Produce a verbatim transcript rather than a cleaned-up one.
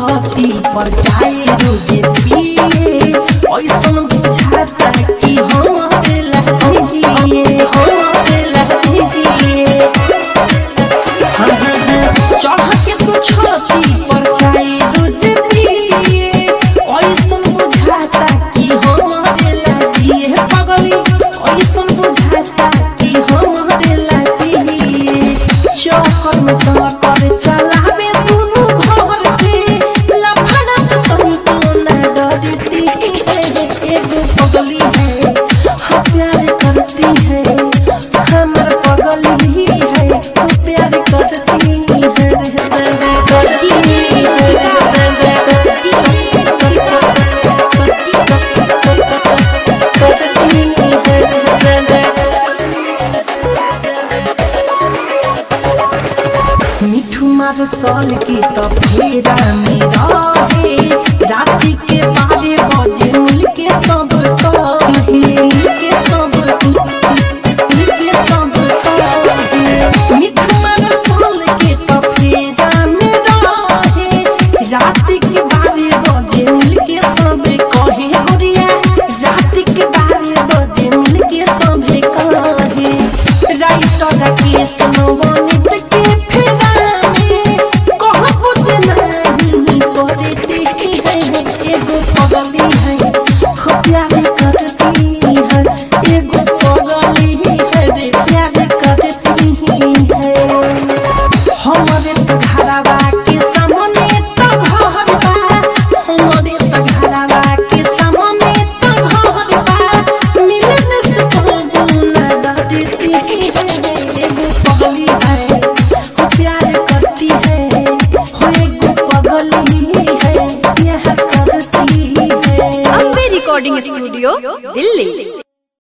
छाती पर जाए रोजे पिए ऐसन बुझाता कि हमारे लहरिए हमारे लहरिए चढ़ के तू छाती पर जाए रोजे पिए ऐसन बुझाता कि हमारे लहरिए पगली ऐसन बुझाता कि हमारे लहरिए चौकर में तो पर चलावे दोनों घर से लफड़ा से तुम तो न डरती है एगो पगली है हाँ प्यार करती है हमर पगली है वो प्यार करती है करती मिठू मार साल की तो फेरा में रहे राती के बारे बजे मिल के सब कहे मिल के सब मिल के सब कहे मिठू मार साल के तो फेरा में रहे राती के बारे बजे मिल के सब कहे गुड़िया राती के बारे बजे मिल के सब कहे राइटर के सुनवानी के एगो पगली है खूब प्यार करती है एगो पगली है रे प्यार करती है हमारे तो घरवा के सामने तो घर बा हमारे तो घरवा के सामने तो घर बा मिलने से कबू न डरती है एगो पगली है खूब प्यार करती है हो एगो पगली है प्यार अम्बे रिकॉर्डिंग स्टूडियो दिल्ली।